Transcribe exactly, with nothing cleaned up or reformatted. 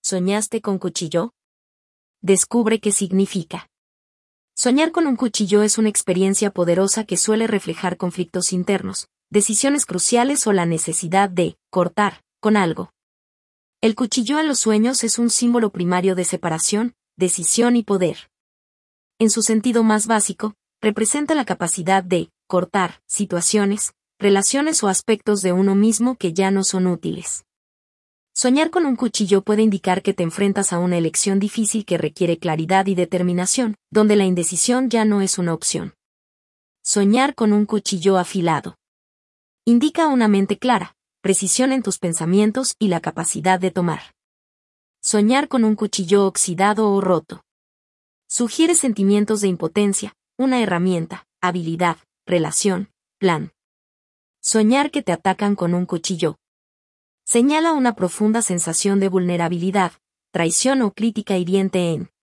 ¿Soñaste con cuchillo? Descubre qué significa. Soñar con un cuchillo es una experiencia poderosa que suele reflejar conflictos internos, decisiones cruciales o la necesidad de cortar con algo. El cuchillo en los sueños es un símbolo primario de separación, decisión y poder. En su sentido más básico, representa la capacidad de cortar situaciones, relaciones o aspectos de uno mismo que ya no son útiles. Soñar con un cuchillo puede indicar que te enfrentas a una elección difícil que requiere claridad y determinación, donde la indecisión ya no es una opción. Soñar con un cuchillo afilado. Indica una mente clara, precisión en tus pensamientos y la capacidad de tomar. Soñar con un cuchillo oxidado o roto. Sugiere sentimientos de impotencia, una herramienta, habilidad, relación, plan. Soñar que te atacan con un cuchillo. Señala una profunda sensación de vulnerabilidad, traición o crítica hiriente en